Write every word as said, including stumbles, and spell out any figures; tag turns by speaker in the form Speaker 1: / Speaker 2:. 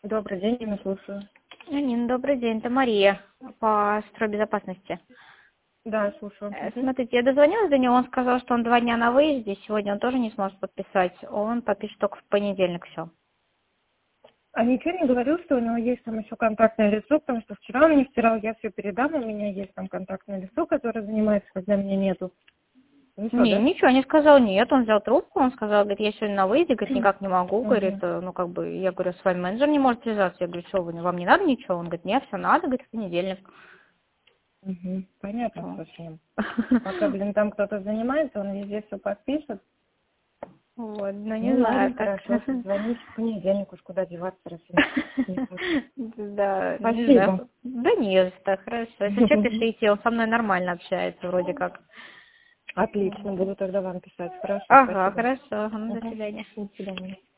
Speaker 1: Добрый день, я вас слушаю.
Speaker 2: Нин, добрый день, это Мария по стройбезопасности.
Speaker 1: Да, слушаю.
Speaker 2: Э,
Speaker 1: Мгм.
Speaker 2: Смотрите, я дозвонилась до него, он сказал, что он два дня на выезде, сегодня он тоже не сможет подписать, он подпишет только в понедельник все.
Speaker 1: А ничего не говорил, что у него есть там еще контактное лицо, потому что вчера он мне стирал, я все передам, у меня есть там контактное лицо, которое занимается, когда меня нету. Ничего,
Speaker 2: Не,
Speaker 1: да?
Speaker 2: ничего не сказал, нет, он взял трубку, он сказал, говорит, я сегодня на выезде, говорит, никак не могу, говорит,
Speaker 1: Мгм.
Speaker 2: э, ну как бы, я говорю, с вами менеджер не может связаться, я говорю, что вы, вам не надо ничего, он говорит, нет, все надо, говорит, в понедельник.
Speaker 1: Мгм. Понятно
Speaker 2: Вот.
Speaker 1: совсем. Пока, блин, там кто-то занимается, он везде все подпишет.
Speaker 2: Вот, ну не
Speaker 1: Ну ладно,
Speaker 2: знаю, как.
Speaker 1: хорошо, созвонись в понедельник, уж куда деваться, раз он не хочет.
Speaker 2: Да, не
Speaker 1: Спасибо.
Speaker 2: знаю. Да не за что, хорошо. Если что, пишите, он со мной нормально общается вроде как.
Speaker 1: Отлично, буду тогда вам писать. Хорошо,
Speaker 2: Ага,
Speaker 1: спасибо.
Speaker 2: хорошо, ага, ну, до
Speaker 1: Ага.
Speaker 2: свидания.
Speaker 1: До свидания.